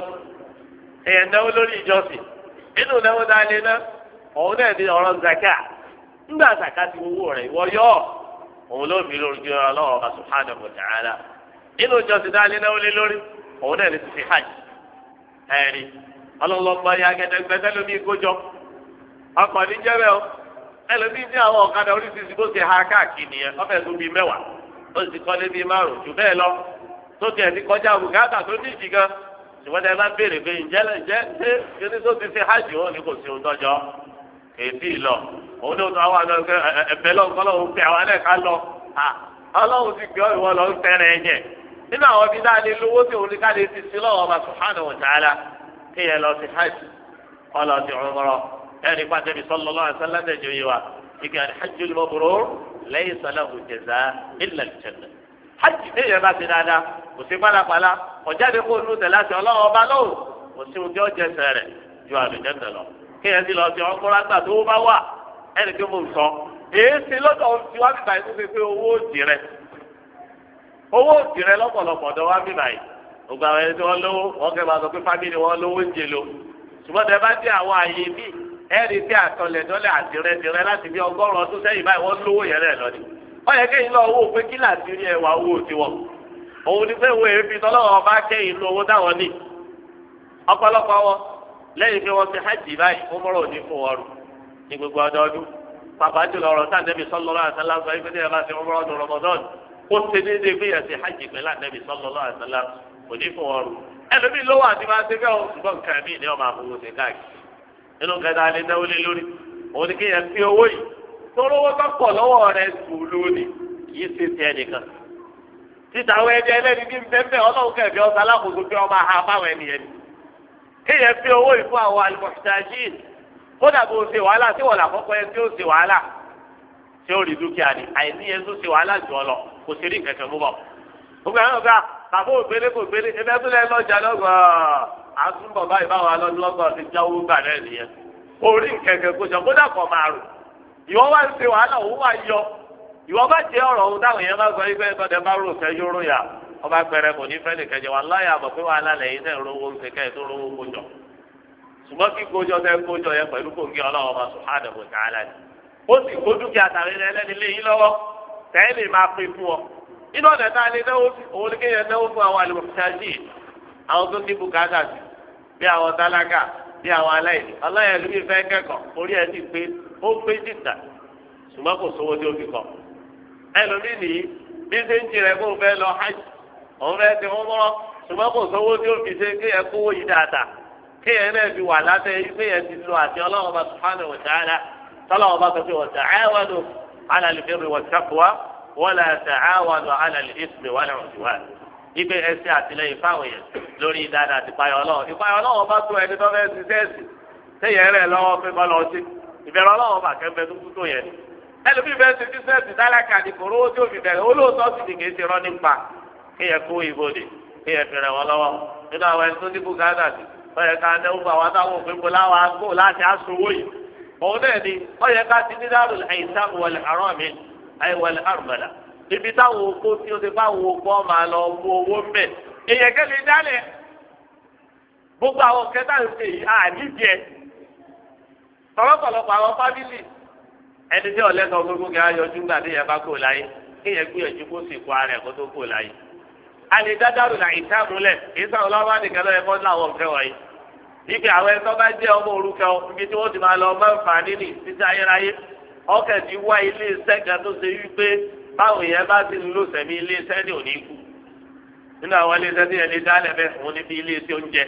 ìjọsìn inú náwó dálé náà òun náà ní ọ̀rọ̀ zaka ńgbà zaka ti owó rẹ̀ ìwọ yọ òun ló mi lórí jọ ọlọ́wọ́ subhanahu wa ta'ala inú ìjọsìn dálé náà ó lé lórí òun náà ní ti fi hajj ẹ̀rí ọlọ́lọ́gbọ́n ya gẹ́gẹ́ lómi kójọ ọkọ̀ ní jẹ́rẹ́ o ẹlòmí ní àwọn ọ̀kadà oríṣiríṣi bó ti ha káàkiri yẹn ọbẹ̀ tó bíi mẹ́wàá ó sì kọ́lé bíi márùn-ún jù bẹ́ẹ̀ lọ tó tiẹ̀ ti kọjá bùkátà tó ní ìjì gan ṣùgbọ́n tẹ bá béèrè pé ǹjẹ́ ṣé kíní tó ti fi hajj wọn ni kò sí ohun tọ́jọ́ èdè lọ òun ní oṣù àwọn àgbẹ̀ ẹ̀bẹ̀ lọ́nkọ́ lọ́wọ́ pé àwọn alẹ́ ká lọ ọlọ́run ti gbé ìwọ lọ ń tẹ́rẹ̀ ẹ̀jẹ̀ nínú àwọn ibi náà ní lówó tí òun ní ká lè ti sí lọ́wọ́ ọba subhanahu wa ta'ala kéèyàn lọ sí hajj ọlọ sí umrah ẹni pàṣẹ bí sallallahu alaihi wasallam ẹjọ yìí wa ike al-hajjul mabrur laysa lahu jazaa illa al-jannah hajj kéèyàn bá ti dáadáa kò sí pálapàla ọ̀jáde kó nu tẹ̀lé àti ọlọ́wọ́ ọba lóhùn kò sí ohun tí ó jẹ sẹ́rẹ̀ ju àlùjẹ́ndẹ̀ lọ kéèyàn ti lọ sí umrah gbà tó bá wà ẹni tó mú sọ èyí ti lọ́dọ̀ ti wá bíbáyìí tó fi pé owó òdì rẹ lọ́pọ̀lọpọ̀ ọ̀dọ̀ wá bíbáyìí gbogbo àwọn ẹni tí wọ́n lówó wọ́n kẹ́ máa sọ pé fámìlì wọn lówó ń jèlò ṣùgbọ́n tẹ bá dé àwọn àyè míì ẹ̀rí tí àtọ̀lẹ̀dọ́lẹ̀ àtìrẹ́tìrẹ́ láti bí 100 ọdún sẹ́yìn báyìí wọ́n lówó yẹn rẹ̀ lọ ni. wọ́n yẹ kéyìn lọ owó pé kí láti rí ẹwà owó tiwọn. òun ni pé wo èéfín tọ́lọ́wọ́ bá kẹ́yìn lọ owó táwọn ní. ọ̀pọ̀lọpọ̀ wọn lẹ́yìn pé wọ́n ti hajj báyìí ó mọ́rọ̀ òní fún wọn ní gbogbo ọdọọdún. pàpà jùlọ ọ̀rọ̀ tá Ànábì sallallahu alaihi wasallam sọ ibi tí ẹ bá ti umrah ọdún Ramadan ó ti déédéé bí ẹ ti hajj pẹ̀lú Ànábì sallallahu alaihi wasallam òní fún wọn. ẹlòmíì lówó àti máa ṣe bẹ́ẹ̀ o ṣùgbọ́n nǹkan míì ni wọ́n máa fowó ṣe káàkiri nínú kẹta alẹ́ náwó lé lórí òun ni kéèyàn fi owó yìí tórówó tó pọ̀ lọ́wọ́ rẹ̀ sùn lónìí kì í ṣe tiẹ̀ nìkan títa àwọn ẹni ẹlẹ́ni ní bẹ́ẹ̀ ọlọ́run kẹ̀kẹ́ ọ̀sán alákòóso pé ọba ha fáwọn ẹni ẹni. kéèyàn fi owó ìfún àwọn alùpùpù kódà bó ṣe wàhálà tí wọ́n là kọ́kọ́ yẹn tí ó ṣe wàhálà tí ó rí dúkìá ni àìní yẹn tó ṣe wàhálà jù ọ lọ kò sí rí kẹ̀kẹ́ mú bọ̀. gbogbo àwọn ọ̀gá bàbá ògbélé kò gbélé ẹgbẹ́ tó lẹ́ lọ́jà lọ́gbọ̀ọ́ àtúbọ̀ báyìí báwọn alọ́dúnlọ́gbọ̀ọ́ ti jáwó gbà náà nìyẹn. orí kẹ̀kẹ́ kò sọ kódà kọ̀ máa rò ìwọ wá ń ṣe wàhálà òun wá yọ ìwọ bá jẹ ọ̀rọ̀ ohun táwọn èèyàn bá sọ yìí pé tọdẹ bá rò fẹ yóró yà ọba pẹrẹ kò ní fẹ́ nìkan jẹ wà láyà àbọ̀ pé wàhálà lẹ́yìn náà rówó ń ṣèkẹ́ tó rówó kójọ ṣùgbọ́n kí kójọ tẹ kójọ yẹn pẹ̀lú kò ń gé ọlọ́wọ́ bá subhanahu wa ta'ala ni ó sì kó dúkìá tàbí ẹlẹ́ni lé yín lọ́wọ́ tẹ́ẹ̀ lè máa pín fún ọ inú ọ̀nà tá a lè náwó òun ni kéèyàn náwó fún àwọn àlùmọ̀ṣáàjì àwọn tó ní bùkátà sí bí àwọn tálákà bí àwọn aláìní aláìní bí fẹ́ kẹ́kọ̀ọ́ orí ẹ̀ ti pé ó pé jìtà ṣùgbọ́n kò sówó tí ó fi kọ́ ẹlòmíì nìyí bí ṣe ń tirẹ̀ kó fẹ́ lọ hajj òun fẹ́ ti wọ́n mọ́ ṣùgbọ́n kò sówó tí ó fi ṣe kéèyàn kówó yìí dáadáa kéèyàn náà fi wà látẹ̀ kéèyàn ti lo àti ọlọ́run bá subhanahu wa ta'ala tọ́lọ́run bá sọ pé wa ta'awanu 'ala al-birri wat-taqwa wa la ta'awanu 'ala al-ithmi wal-'udwan ipe ẹsẹ àtìlẹ́yìn fáwọn èèyàn lórí dáadáa ti payọ Ọlọ́run ìpayọ Ọlọ́run bá tó ẹni tó fẹ́ẹ́ ṣiṣẹ́ ẹ̀sìn téèyàn rẹ lọ́wọ́ pé kọ lọ sí ìbẹ̀rù Ọlọ́run bá kẹfẹ tó kú tó yẹn ẹlòmíì fẹ́ẹ́ ṣe bísíǹsì tálákà ní kòró tí ó fi bẹ̀rẹ̀ olóòótọ́ sì ní kì í ṣe rọ nípa kéèyàn kó ìbòdì kéèyàn fi rẹ wọn lọ́wọ́ nínú àwọn ẹni tó ní bùkátà sí ọyẹ ká náwó fún àwọn táwọn òfin bó láwọn agbó láti aṣọwó yìí òun náà ni ọyẹ ká ti ní dárò àìsàn wọlé àrọ mi àìwọlé àrùmọlà ibi táwọn oko tí ó ti bá wo oko máa lọ mú owó mbẹ èyàn kẹlẹ dálẹ gbogbo àwọn kẹta ń ṣe àníjẹ tọlọpọlọpọ àwọn fámìlì ẹni tí ọlẹsọ gbogbo kí á yọjú gbà tí yẹn bá kó láyé kéèyàn gbìyànjú kó sì kó ara ẹ kó tó kó láyé alẹ dáadáa là ìtàmúlẹ ìsàn ọlọ́wọ́ nìkan lọ́yẹ kọ́ láwọn nǹkan wọ̀nyí ibi àwọn ẹ̀tọ́ bá jẹ́ ọmọ òrukàn ibi tí wọ́n ti máa lọ máa ń fà nínú títí ayérayé ọkẹ́ ti wá ilé iṣẹ́ kan tó ṣe wípé báwo yẹn bá ti ń lò sẹ́mi ilé iṣẹ́ ní òní kú nínú àwọn ilé iṣẹ́ tí yẹn lè dálẹ̀ bẹ́ẹ̀ fún níbi ilé iṣẹ́ oúnjẹ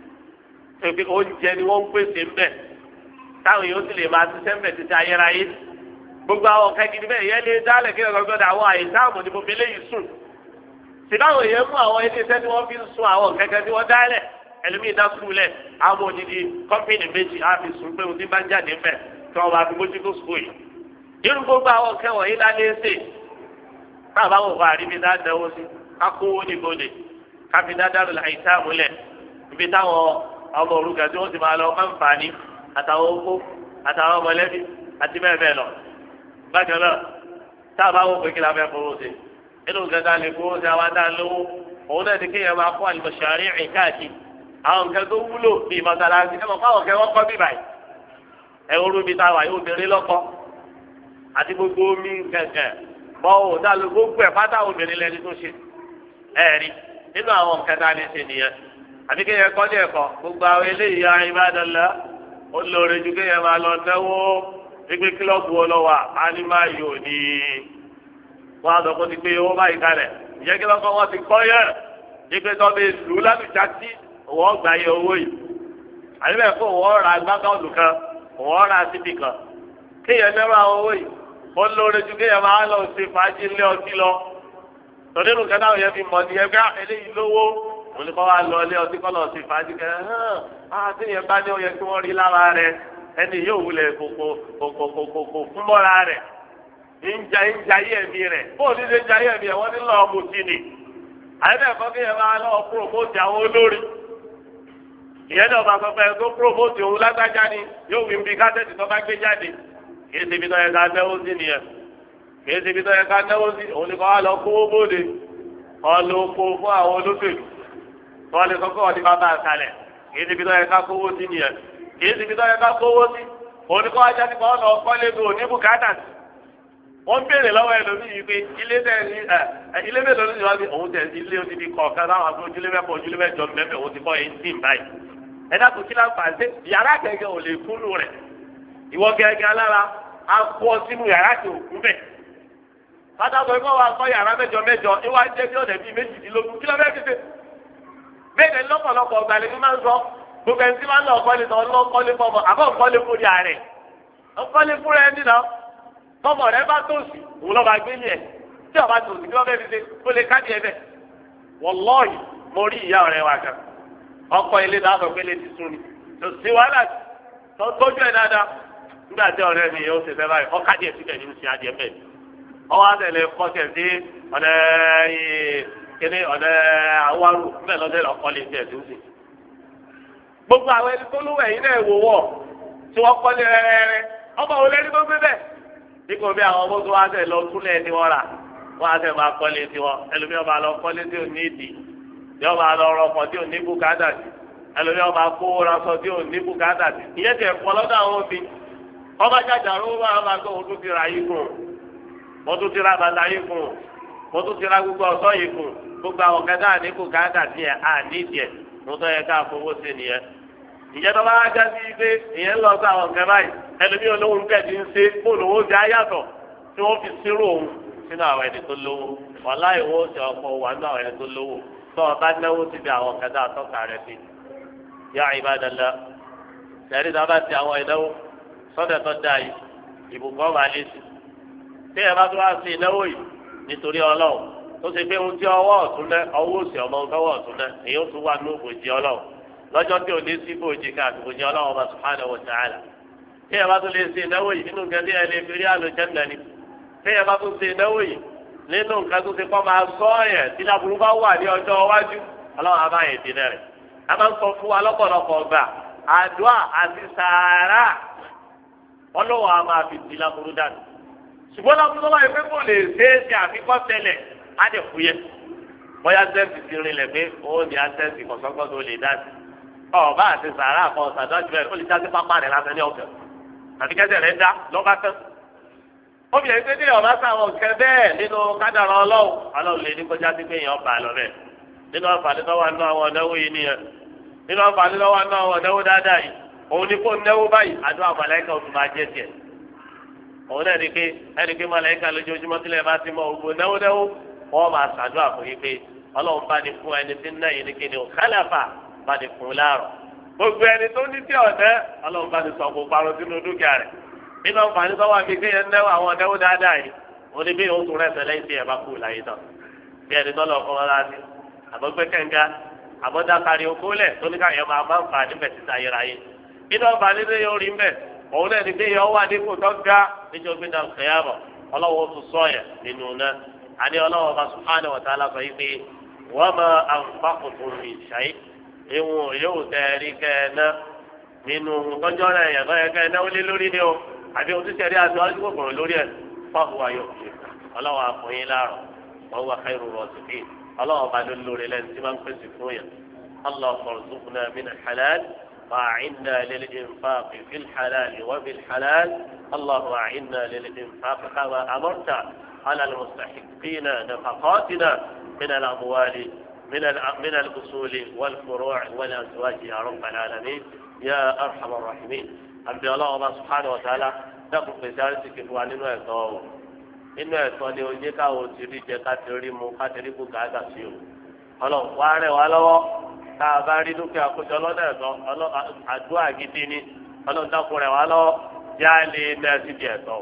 pé oúnjẹ ni wọ́n ń pèsè ńbẹ̀ táwọn yóò sì lè máa ṣiṣẹ́ ńbẹ̀ títí ayérayé gbogbo àwọn kẹ́kìrì bẹ́ẹ̀ yẹn lè dálẹ̀ kí ọ̀gọ́dọ̀ àwọn àìsáàmù ni mo fi léyìí sùn sìdáwò yẹn mú àwọn ilé iṣẹ́ tí wọ́n fi ń sun àwọn kẹ̀kẹ́ tí wọ́n dálẹ̀ ẹlòmíì dá sùúlẹ̀ àwọn òdìdí kọ́mpìnì méjì á fi sùn pé òdì bá ń jáde ńbẹ̀ tí wọ́n bá fi mójútó sùkúù yìí irú gbogbo àwọn kẹwọ̀n yìí lálé ṣe báwa wò fún àríbi dáadáa sí kákówó níbodè káfí dáadáa lọ àìsàn múlẹ̀ ibi táwọn ọmọ òrukàn tí wọ́n ti máa lọ máa ń fà ní àtàwọn owó àtàwọn mọ̀lẹ́bí àti bẹ́ẹ̀ bẹ́ẹ̀ lọ. bákan náà táàbà wò pé kí la fẹ́ fowó sí inú gẹ́gẹ́ lè fowó sí àwọn adá lówó òun náà ní kéèyàn máa kó àlùmọ̀ṣárì ìkáàkiri àwọn nǹkan tó wúlò bíi mọ́sálásí ẹ̀ mọ̀ fáwọn kẹ́ wọ́n kọ́ bíbáyìí ẹ̀ orúbi táwa yóò bèrè lọ́kọ́ àti gbogbo omi kẹ̀kẹ́ bọ́ ò dáló gbogbo ẹ̀ pátá obìnrin lẹni tó ṣe ẹ̀rí nínú àwọn nǹkan tá a lè ṣe nìyẹn àbí kéèyàn kọ́ ní ẹ̀kọ́ gbogbo àwọn eléyìí ya ìbádọ́lá ó lóore ju kéèyàn máa lọ náwó gbígbé kílọ̀bù ọlọ́wà ánímáyò ní wọ́n á sọ kó ti gbé owó báyìí kalẹ̀ ìyẹn kí lọ́kọ́ wọ́n ti kọ́ yẹ gbígbé tó bí lù lábìjá tí wọ́n gbà yẹ owó yìí àbí bẹ́ẹ̀ kó wọ́n ra gbágọ́ọ̀lù kan wọ́n ra síbì kan kéèyàn lẹ́rọ àwọn owó yìí ó lóore ju kéèyàn máa lọ sí fàájì lé ọtí lọ tọ́lẹ́nu kan náà yẹn fi mọ̀ ní ẹgbẹ́ eléyìí lówó òun ni kọ́ wa lọ ilé ọtí kọ́ lọ sí fàájì kẹ́ àti yẹn bá ní oyè tí wọ́n rí lára rẹ ẹni yóò wulẹ̀ kòkòkòkò fún mọ́ra rẹ̀ ìjà yé ẹ̀mí rẹ̀ bóun ní ṣe ń jayé ẹ̀mí ẹ̀ wọ́n ní lọ́ọ́ mu sí ni àyẹ̀bẹ̀ kọ́ kí yẹn máa lọ́ọ́ promote àwọn olórí ìyẹn náà bá sọ pé tó promote òun lágbájá ni yóò wí bí kásẹ̀tì tó bá gbé jáde kì í ṣe ibi tó yẹ ká náwó sí nìyẹn kì í ṣe ibi tó yẹ ká náwó sí òun ni kò wá lọ kówó bóde ọlọ́pọ̀ fún àwọn olóṣèlú wọ́n lè sọ pé wọ́n ti bá bá a kalẹ̀ kì í ṣe ibi tó yẹ ká kówó sí nìyẹn kì í ṣe ibi tó yẹ ká kówó sí òun ni kò wá jáde kọ́ ọ̀nà ọ̀kọ́lé tó ní bùkátà sí wọ́n béèrè lọ́wọ́ ẹlòmíì yìí pé ilé mélòó ló ti wá sí òun tẹ̀ ilé odidi kọ̀ọ̀kan láwọn àti ojúlé mẹ́fọ̀ ojúlé mẹ́jọ mẹ́fẹ̀ òun ti kọ́ ẹ̀ ń tì báyìí ẹ dákun kí láǹfààní yàrá kẹ̀kẹ́ ò lè kúnnù rẹ̀ ìwọ gẹ́gẹ́ alára á kọ́ sínú yàrá tí ò kú bẹ̀ pátákó ikọ́ wa kọ́ yàrá mẹ́jọ mẹ́jọ ìwà jẹ́ bí ọ̀dẹ̀ bíi méjìdínlógún kí ló fẹ́ fi ṣe bẹ́ẹ̀ lọ́pọ̀lọpọ̀ ọ̀gbàlẹ̀ mi máa ń sọ gbogbo ẹni tí máa ń lọ ọ̀kọ́lé tán ọlọ́kọ́lé fọmọ àbọ̀ ọ̀kọ́lé fún ìyá rẹ̀ ọ̀kọ́lé fún rẹ̀ nínú tọmọ rẹ bá tó sí òun lọ́ba gbé yẹ tí ọba tó ti gbọ́ bẹ́ẹ̀ fi ṣe ó lè káàdì ẹ bẹ́ẹ̀ wọ́lọ́ọ̀yì mo rí ìyá ọ̀rẹ́ wa kan ọkọ̀ ilé dáàbò pé lè ti sún ni tó sí wàhálà tó tójú ẹ̀ dáadáa nígbà tí ọ̀rẹ́ mi yóò ṣe fẹ́ báyìí ọ̀kájì ẹ̀ síbẹ̀ nínú sí adìẹ bẹ́ẹ̀ ọwọ́ àtẹ̀lẹ̀ kọ́sẹ̀ sí ọ̀nà kíní ọ̀nà àwárù bẹ́ẹ̀ lọ́dẹ̀ lọ́kọ́ lè tiẹ̀ tó sì. gbogbo àwọn ẹni tó lówó ẹ̀yìn náà wò wọ̀ tí wọ́n kọ́lé rẹ́rẹ́rẹ́ ọmọ òun lẹ́ni tó gbé bẹ́ẹ̀ dípò bí àwọn ọmọ tó wá tẹ̀ lọ túlẹ̀ ní wọ́n rà wọ́n á tẹ̀ máa kọ́lé tiwọn ẹlòmíràn máa lọ kọ́lé tí ò ní ìdí yọ máa lọ rọpò tí ò ní bùkátà sí ẹlòmíràn máa kó rọṣọ tí ò ní bùkátà sí ìyẹn tẹ̀ pọ̀ lọ́dọ̀ àwọn òbí ọba jàjàrú máa tó o tún ti ra yìí fún o tún ti ra bàtà yìí fún o tún ti ra gbogbo ọ̀ṣọ́ yìí fún gbogbo àwọn kẹta àníkù káàdà sí ẹ̀ àníìdí ẹ̀ mo tọ́ yẹ ká fowó sí nìyẹn ìyẹn tó bá wá já sí pé ìyẹn lọ sí àwọn kẹ báyìí ẹlòmí olówó ń tẹ̀sí ń ṣe fóònù owó ti ayàtọ̀ tí wọ́n fi sírò òun sínú àwọn ẹni tó lówó wàhálà ìwọ ti ọkọ̀ wà nínú àwọn ẹni tó lówó tó ọba náwó ti bí àwọn kẹta àtọ́ka rẹ sí yá ìbádàlá tẹ̀rí tá a bá ti àwọn ìnáwó sọ́dẹ̀ tó dáa yìí ìbùkún ọba lé sí tí ẹ bá tó wá sí ìnáwó yìí nítorí ọlọ́run tó ṣe pé ohun tí ọwọ́ ọ̀tún lẹ ọwọ́ òsì ọmọ ọwọ́ ọ̀tún lẹ èyí ó tún wà ní òbòjì ọlọ́run lọ́jọ́ tí ò ní sí bòjì ká àtòbòjì ọlọ́run ọba subhanahu wa ta'ala tí ẹ bá tó lè ṣe ìnáwó yìí nínú nǹkan tí ẹ lè fi rí àlùjánnà ni tí ẹ bá tó ṣe ìnáwó yìí nínú nǹkan tó ṣe kọ́ máa sọ ọ̀yẹ̀ tí láburú bá wà ní ọjọ́ iwájú ọlọ́run á máa yẹ ìdílé rẹ̀ a máa ń sọ fún wa lọ́pọ̀lọpọ̀ ọgbà àdúrà àti sàárà ọlọ́wọ́ a máa fi di láburú dànù ṣùgbọ́n láburú wáyé pé kò lè ṣeéṣe àfikọ́ tẹ́lẹ̀ á dẹ̀ fúyẹ́ bóyá sẹ́ǹsì ti rinlẹ̀ pé ó ní àṣẹ́ǹsì kọ̀sọ́kọ́ tó lè dá sí ọba àti sàárà kan sàdájú bẹ́ẹ̀ ó lè dá sí pápá rẹ̀ lásán ní ọ̀gẹ̀ àti kẹ́sẹ̀ rẹ̀ dá lọ́ba tán. obìnrin pé kéèyàn bá sáwọn kẹ bẹ́ẹ̀ nínú kádàrá ọlọ́run lè ní kọjá sí pé èèyàn bá lọ bẹ́ẹ̀ nínú àǹfààní tó wà nínú àwọn ọ̀nàwó yìí nìyẹn nínú àǹfààní tó wà nínú àwọn ọ̀nàwó dáadáa yìí òun ni kò náwó báyìí àdúrà màláíkà òtún máa jẹ́ tiẹ̀ òun náà ẹni pé màláíkà lójoojúmọ́ sílẹ̀ bá ti mọ ògbó náwó wọ́n máa ṣàdúrà fún yín pé ọlọ́run bá ní fún ẹni tí ń náà yìí ní kíni òkàlàfà bá ní fún láàrọ̀ gbogbo ẹni tó ní tí ọ̀dẹ́ ọlọ́run bá ní sọ kó parọ́ sínú dúkìá rẹ̀ nínú àǹfààní sọ́wọ́ àbí kéèyàn náwó àwọn ọ̀dẹ́wó dáadáa yìí òun ni bí òun tún rẹ̀ sẹ́lẹ̀ tí ẹ̀ bá kú láyé tán bí ẹni tọ́lọ̀ fún ọ láti àbọ̀gbẹ́ kẹ̀ǹga àbọ̀dákari okòólẹ̀ tó ní káyọ̀ máa ń fa níbẹ̀ títa ayérayé nínú àǹfààní tó yọ orí ń bẹ̀ òun náà ní kéèyàn wà nípò tó ga níjọ́ gbé náà kẹ́yàmọ̀ ọlọ́wọ́ tún sọ̀yẹ̀ nínú náà àní ọlọ́wọ́ bá subhanahu wa ta'ala sọ yìí pé wọ́n máa àǹfààkùtù ìṣàyí ìwọ̀n yóò tẹ̀rí kẹ́ẹ̀ná nínú tọ́jọ́ rẹ̀ yẹn tó yẹ kẹ́ẹ̀ná ó lé lórí ni o àbí ohun tí sẹ́rí àti ọdún kòkòrò lórí ẹ̀ fáwọn ayọ̀ ọlọ́wọ́ àfọyín láàrọ̀ wọ́n wà khairu rasikin ọlọ́wọ́ bá ló lórí lẹ́nu tí máa ń pèsè fún yẹn اللهم ارزقنا من الحلال وأعنا للإنفاق في الحلال وبالحلال اللهم أعنا للإنفاق كما أمرت على المستحقين نفقاتنا من الأموال من الأصول والفروع والأزواج يا رب العالمين يا أرحم الراحمين أبي الله سبحانه وتعالى نقول بسالتك فوانين ويتوه inú ẹ̀tọ́ ni oye káwọn ti rí jẹ ká ti rí mu ká ti rí kú gàgà sí o Ọlọ́run wá rẹ̀ wá lọ́wọ́ tá a bá rí dúkìá kójọ lọ́dọ̀ ẹ̀tọ́ àdúrà gidi ni Ọlọ́run dákun rẹ̀ wá lọ́wọ́ yá lè nà síbi ẹ̀tọ́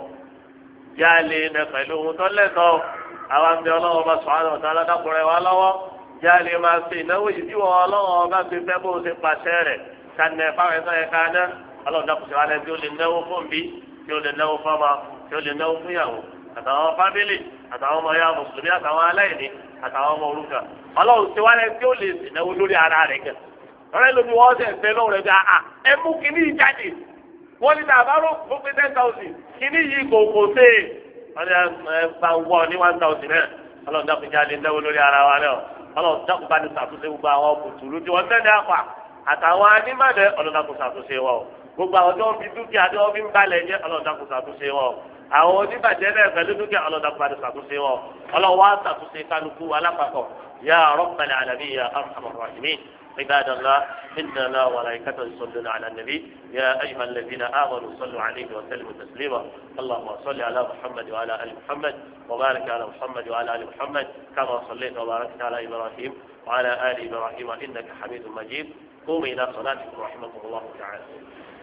yá lè nà pẹ̀lú ohun tó lẹ́tọ̀ọ́ àwọn àmì Ọlọ́run bá sọ àwọn ọ̀tá dákun rẹ̀ wá lọ́wọ́ yá lè máa ṣe ìnáwó yìí bí wọn Ọlọ́run bá ti fẹ́ bó ṣe pàṣẹ rẹ̀ kànẹ fáwọn ẹ̀tọ́ yẹn ká ná Ọlọ́run dákun ṣe wá lẹ́ni tí ó lè náwó fún bí tí ó lè náwó fọ́mọ tí ó lè náwó fún ìyàwó àtàwọn fámìlì àtàwọn ọmọ ya mùsùlùmí àtàwọn aláìní àtàwọn ọmọ òrukàn Ọlọ́run ti wálé tí ó lè sìnàwó lórí ara rẹ̀ kẹ ọ̀rẹ́ lómi wọ́n ṣe fẹ́ lọ́wọ́ rẹ̀ bí a ẹ mú kíní yìí jáde wọ́n ní tàbárò fún pé 10,000 kíní yìí kò sé wọ́n ní ẹ bá wọ́ ní 1,000 náà Ọlọ́run dákun jáde náwó lórí ara wa náà Ọlọ́run dákun bá ní ṣàtúnṣe gbogbo àwọn kùtùrú tí wọ́n tẹ́lẹ̀ àpà àtàwọn anímọ̀dé Ọlọ́run dákun ṣàtúnṣe wọn gbogbo àwọn tí wọ́n fi dúkìá tí wọ́n fi ń balẹ̀ jẹ́ Ọlọ́run dákun ṣàtúnṣe wọn àwọn oníbàjẹ́ náà pẹ̀lú dúkìá ọlọ́dàpọ̀ àti ṣàtúnṣe wọn ọlọ́wọ́ àṣàtúnṣe kálukú alápapọ̀ yà rabbal alamin yà arhamar rahimin عباد الله إن الله وملائكته يصلون على النبي يا أيها الذين آمنوا صلوا عليه وسلموا تسليما اللهم صل على محمد وعلى آل محمد وبارك على محمد وعلى آل محمد كما صليت وباركت على إبراهيم وعلى آل إبراهيم إنك حميد مجيد قوموا إلى صلاتكم رحمكم الله تعالى